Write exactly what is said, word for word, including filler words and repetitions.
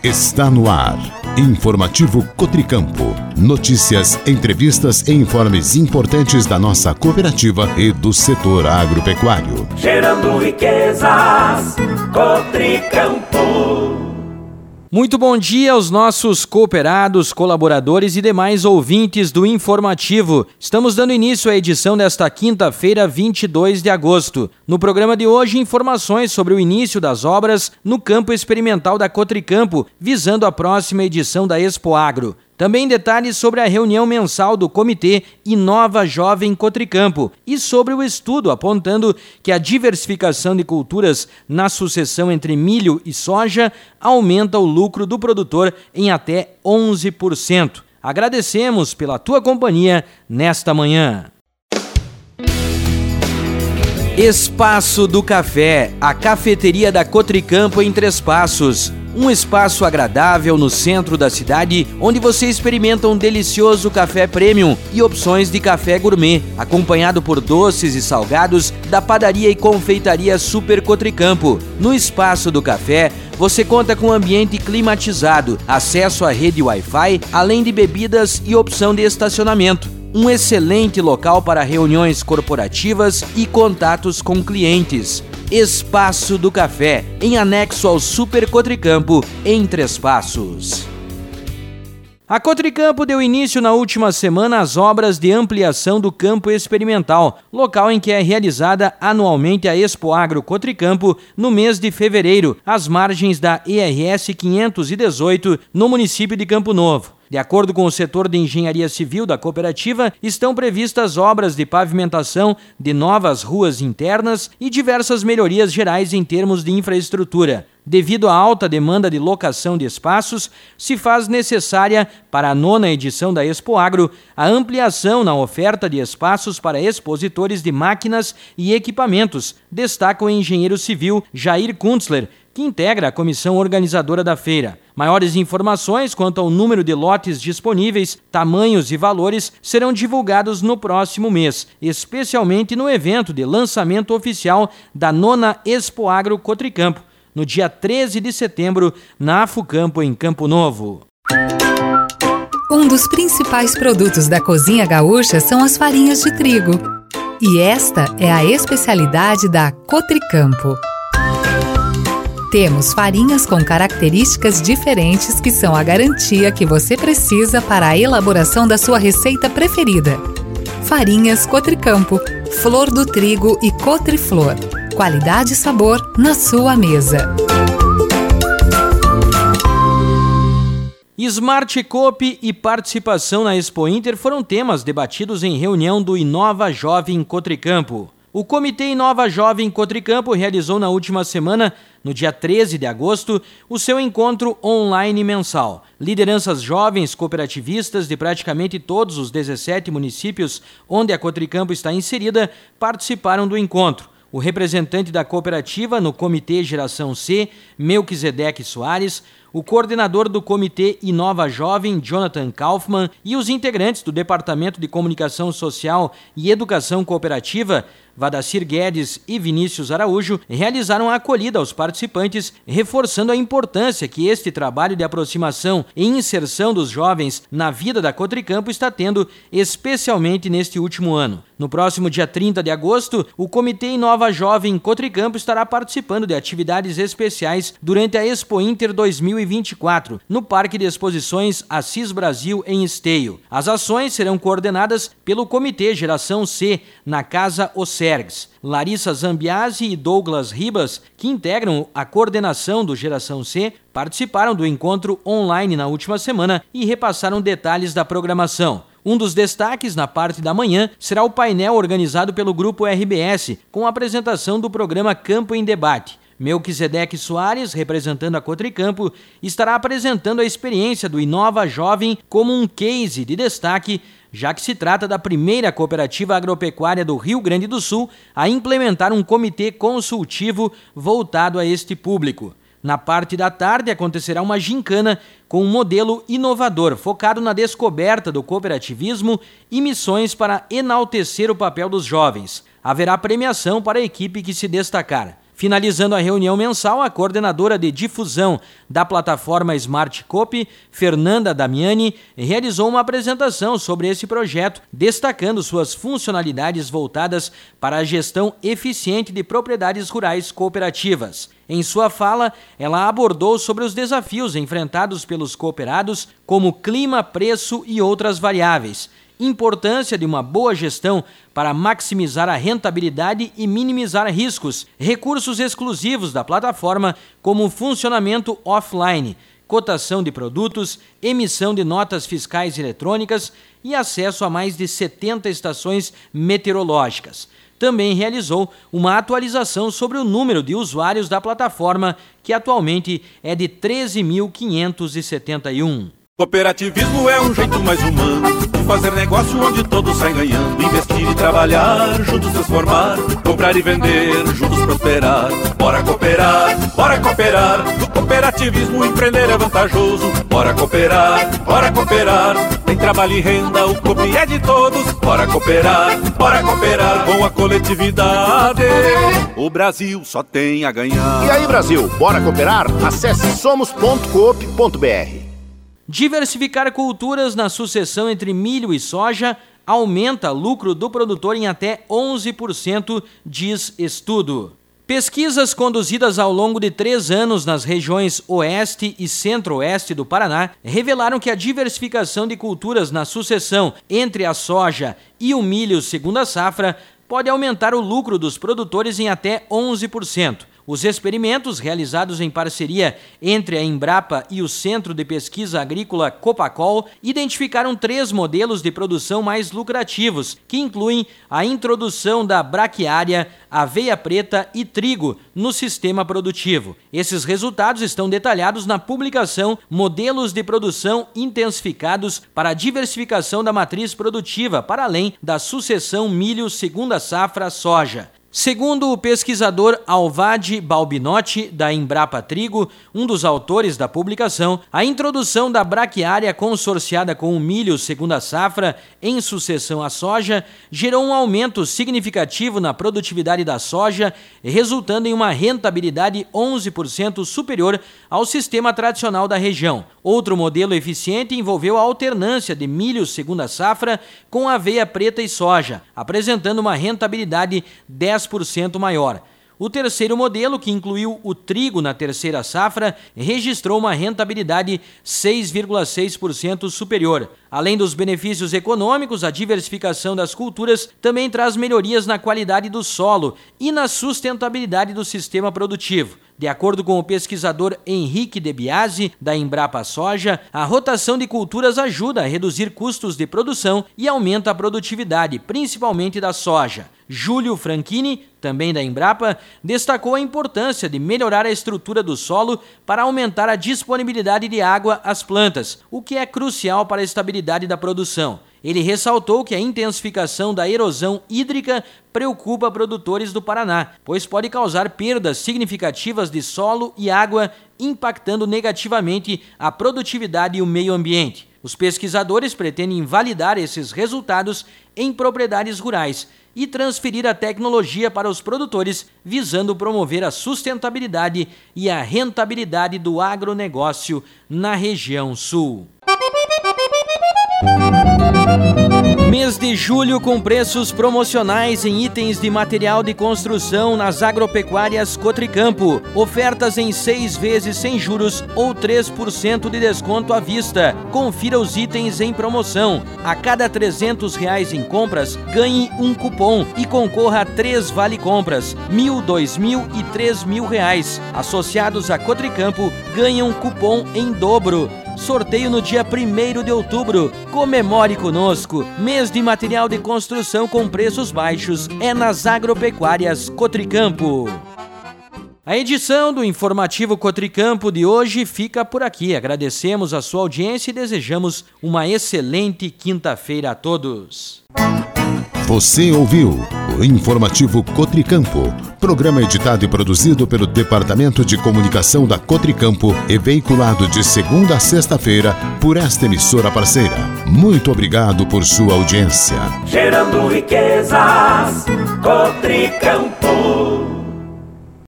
Está no ar. Informativo Cotricampo. Notícias, entrevistas e informes importantes da nossa cooperativa e do setor agropecuário. Gerando riquezas, Cotricampo. Muito bom dia aos nossos cooperados, colaboradores e demais ouvintes do Informativo. Estamos dando início à edição desta quinta-feira, vinte e dois de agosto. No programa de hoje, informações sobre o início das obras no campo experimental da Cotricampo, visando a próxima edição da Expo Agro. Também detalhes sobre a reunião mensal do Comitê Inova Jovem Cotricampo e sobre o estudo apontando que a diversificação de culturas na sucessão entre milho e soja aumenta o lucro do produtor em até onze por cento. Agradecemos pela tua companhia nesta manhã. Espaço do Café, a cafeteria da Cotricampo em Três Passos. Um espaço agradável no centro da cidade, onde você experimenta um delicioso café premium e opções de café gourmet, acompanhado por doces e salgados da padaria e confeitaria Super Cotricampo. No Espaço do Café, você conta com ambiente climatizado, acesso à rede Wi-Fi, além de bebidas e opção de estacionamento. Um excelente local para reuniões corporativas e contatos com clientes. Espaço do Café, em anexo ao Super Cotricampo, em Três Passos. A Cotricampo deu início na última semana às obras de ampliação do campo experimental, local em que é realizada anualmente a Expo Agro Cotricampo no mês de fevereiro, às margens da E R S quinhentos e dezoito, no município de Campo Novo. De acordo com o setor de engenharia civil da cooperativa, estão previstas obras de pavimentação de novas ruas internas e diversas melhorias gerais em termos de infraestrutura. Devido à alta demanda de locação de espaços, se faz necessária, para a nona edição da Expo Agro, a ampliação na oferta de espaços para expositores de máquinas e equipamentos, destaca o engenheiro civil Jair Kuntzler, que integra a comissão organizadora da feira. Maiores informações quanto ao número de lotes disponíveis, tamanhos e valores serão divulgados no próximo mês, especialmente no evento de lançamento oficial da nona Expo Agro Cotricampo, no dia treze de setembro, na Afucampo, em Campo Novo. Um dos principais produtos da cozinha gaúcha são as farinhas de trigo. E esta é a especialidade da Cotricampo. Temos farinhas com características diferentes que são a garantia que você precisa para a elaboração da sua receita preferida. Farinhas Cotricampo, flor do trigo e Cotriflor. Qualidade e sabor na sua mesa. Smart Coop e participação na Expo Inter foram temas debatidos em reunião do Inova Jovem Cotricampo. O Comitê Inova Jovem Cotricampo realizou na última semana, no dia treze de agosto, o seu encontro online mensal. Lideranças jovens cooperativistas de praticamente todos os dezessete municípios onde a Cotricampo está inserida participaram do encontro. O representante da cooperativa no Comitê Geração C, Melquisedeque Soares, o coordenador do Comitê Inova Jovem, Jonathan Kaufmann, e os integrantes do Departamento de Comunicação Social e Educação Cooperativa, Vadacir Guedes e Vinícius Araújo, realizaram a acolhida aos participantes, reforçando a importância que este trabalho de aproximação e inserção dos jovens na vida da Cotricampo está tendo, especialmente neste último ano. No próximo dia trinta de agosto, o Comitê Inova Jovem Cotricampo estará participando de atividades especiais durante a Expo Inter dois mil e vinte e quatro, no Parque de Exposições Assis Brasil, em Esteio. As ações serão coordenadas pelo Comitê Geração C, na Casa Osergs. Larissa Zambiasi e Douglas Ribas, que integram a coordenação do Geração C, participaram do encontro online na última semana e repassaram detalhes da programação. Um dos destaques na parte da manhã será o painel organizado pelo Grupo R B S, com a apresentação do programa Campo em Debate. Melquisedeque Soares, representando a Cotricampo, estará apresentando a experiência do Inova Jovem como um case de destaque, já que se trata da primeira cooperativa agropecuária do Rio Grande do Sul a implementar um comitê consultivo voltado a este público. Na parte da tarde acontecerá uma gincana com um modelo inovador focado na descoberta do cooperativismo e missões para enaltecer o papel dos jovens. Haverá premiação para a equipe que se destacar. Finalizando a reunião mensal, a coordenadora de difusão da plataforma Smart Coop, Fernanda Damiani, realizou uma apresentação sobre esse projeto, destacando suas funcionalidades voltadas para a gestão eficiente de propriedades rurais cooperativas. Em sua fala, ela abordou sobre os desafios enfrentados pelos cooperados, como clima, preço e outras variáveis. Importância de uma boa gestão para maximizar a rentabilidade e minimizar riscos, recursos exclusivos da plataforma, como funcionamento offline, cotação de produtos, emissão de notas fiscais eletrônicas e acesso a mais de setenta estações meteorológicas. Também realizou uma atualização sobre o número de usuários da plataforma, que atualmente é de treze mil quinhentos e setenta e um. Cooperativismo é um jeito mais humano de fazer negócio onde todos saem ganhando. Investir e trabalhar, juntos transformar, comprar e vender, juntos prosperar. Bora cooperar, bora cooperar. No cooperativismo empreender é vantajoso. Bora cooperar, bora cooperar. Tem trabalho e renda, o Coop é de todos. Bora cooperar, bora cooperar com a coletividade. O Brasil só tem a ganhar. E aí, Brasil, bora cooperar? Acesse somos ponto coop ponto br. Diversificar culturas na sucessão entre milho e soja aumenta lucro do produtor em até onze por cento, diz estudo. Pesquisas conduzidas ao longo de três anos nas regiões Oeste e Centro-Oeste do Paraná revelaram que a diversificação de culturas na sucessão entre a soja e o milho segunda safra pode aumentar o lucro dos produtores em até onze por cento. Os experimentos, realizados em parceria entre a Embrapa e o Centro de Pesquisa Agrícola Copacol, identificaram três modelos de produção mais lucrativos, que incluem a introdução da braquiária, aveia preta e trigo no sistema produtivo. Esses resultados estão detalhados na publicação Modelos de Produção Intensificados para a Diversificação da Matriz Produtiva, para além da sucessão milho segunda safra soja. Segundo o pesquisador Alvade Balbinotti, da Embrapa Trigo, um dos autores da publicação, a introdução da braquiária consorciada com o milho segunda safra em sucessão à soja gerou um aumento significativo na produtividade da soja, resultando em uma rentabilidade onze por cento superior ao sistema tradicional da região. Outro modelo eficiente envolveu a alternância de milho segunda safra com aveia preta e soja, apresentando uma rentabilidade dez por cento maior. O terceiro modelo, que incluiu o trigo na terceira safra, registrou uma rentabilidade seis vírgula seis por cento superior. Além dos benefícios econômicos, a diversificação das culturas também traz melhorias na qualidade do solo e na sustentabilidade do sistema produtivo. De acordo com o pesquisador Henrique De Biasi, da Embrapa Soja, a rotação de culturas ajuda a reduzir custos de produção e aumenta a produtividade, principalmente da soja. Júlio Franchini, também da Embrapa, destacou a importância de melhorar a estrutura do solo para aumentar a disponibilidade de água às plantas, o que é crucial para a estabilidade da produção. Ele ressaltou que a intensificação da erosão hídrica preocupa produtores do Paraná, pois pode causar perdas significativas de solo e água, impactando negativamente a produtividade e o meio ambiente. Os pesquisadores pretendem validar esses resultados em propriedades rurais e transferir a tecnologia para os produtores, visando promover a sustentabilidade e a rentabilidade do agronegócio na região sul. Mês de julho com preços promocionais em itens de material de construção nas agropecuárias Cotricampo. Ofertas em seis vezes sem juros ou três por cento de desconto à vista. Confira os itens em promoção. A cada trezentos reais em compras, ganhe um cupom e concorra a três vale-compras, mil, dois mil e três mil reais. Associados a Cotricampo ganham cupom em dobro. Sorteio no dia primeiro de outubro. Comemore conosco. Mês de material de construção com preços baixos é nas agropecuárias Cotricampo. A edição do Informativo Cotricampo de hoje fica por aqui. Agradecemos a sua audiência e desejamos uma excelente quinta-feira a todos. Você ouviu o Informativo Cotricampo, programa editado e produzido pelo Departamento de Comunicação da Cotricampo e veiculado de segunda a sexta-feira por esta emissora parceira. Muito obrigado por sua audiência. Gerando riquezas, Cotricampo.